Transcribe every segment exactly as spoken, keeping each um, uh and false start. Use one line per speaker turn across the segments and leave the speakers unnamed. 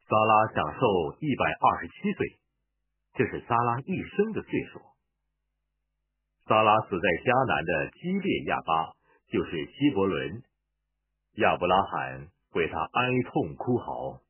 撒拉享受一百二十七岁，这是撒拉一生的岁数。撒拉死在迦南的基列亚巴，就是希伯伦。亚伯拉罕为他哀痛哭嚎。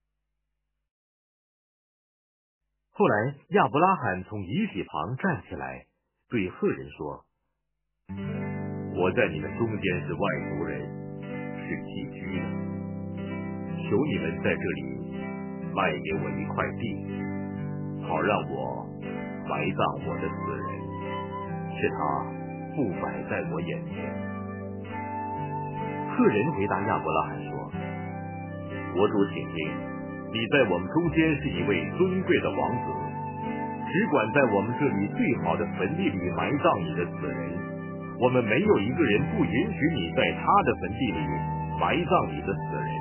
后来亚伯拉罕从遗体旁站起来，对赫人说：我在你们中间是外族人，是寄居的，求你们在这里卖给我一块地，好让我埋葬我的死人，使他不摆在我眼前。赫人回答亚伯拉罕说：我主请听，你在我们中间是一位尊贵的王子，只管在我们这里最好的坟地里埋葬你的死人，我们没有一个人不允许你在他的坟地里埋葬你的死人。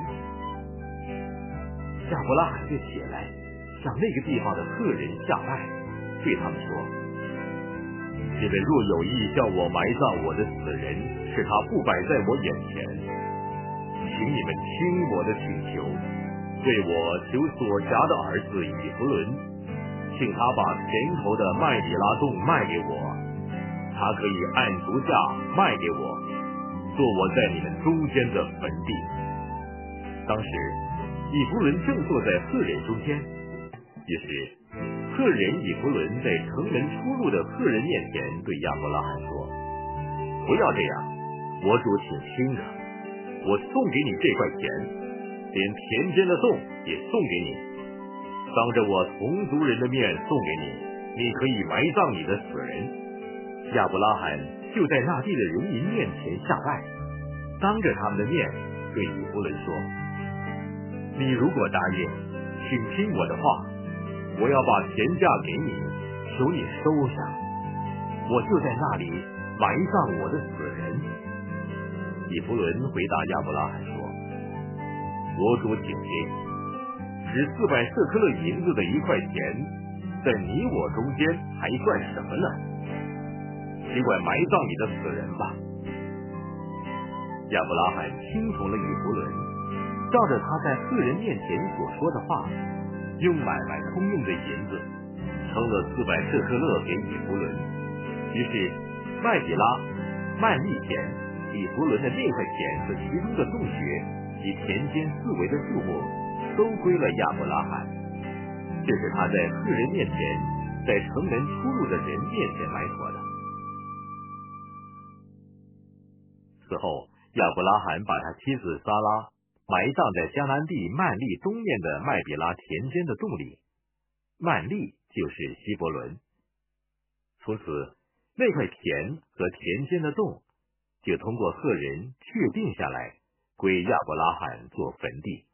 亚伯拉罕就起来，向那个地方的赫人下拜，对他们说：你们若有意叫我埋葬我的死人，使他不摆在我眼前，请你们听我的请求，为我求所辖的儿子以弗伦，请他把田头的麦比拉洞卖给我，他可以按足价卖给我，做我在你们中间的坟地。当时以弗伦正坐在赫人中间，于是赫人以弗伦在城门出入的赫人面前对亚伯拉罕说：不要这样，我主请听着，我送给你这块田，连田间的洞也送给你，当着我同族人的面送给你，你可以埋葬你的死人。亚伯拉罕就在那地的人民面前下拜，当着他们的面对以弗伦说：你如果答应，请听我的话，我要把田价给你，求你收下，我就在那里埋葬我的死人。以弗伦回答亚伯拉罕说：我主请听，值四百舍克勒银子的一块田，在你我中间还算什么呢？只管埋葬你的死人吧。亚伯拉罕听从了以弗伦，照着他在赫人面前所说的话，用买卖通用的银子称了四百舍克勒给以弗伦。于是麦比拉、麦利田、以弗伦的那块田和其中的洞穴及田间四围的树木都归了亚伯拉罕。这是他在赫人面前，在城门出入的人面前埋妥的。此后亚伯拉罕把他妻子撒拉埋葬在迦南地曼利东面的麦比拉田间的洞里，曼利就是希伯伦。从此那块田和田间的洞就通过赫人确定下来，归亚伯拉罕做坟地。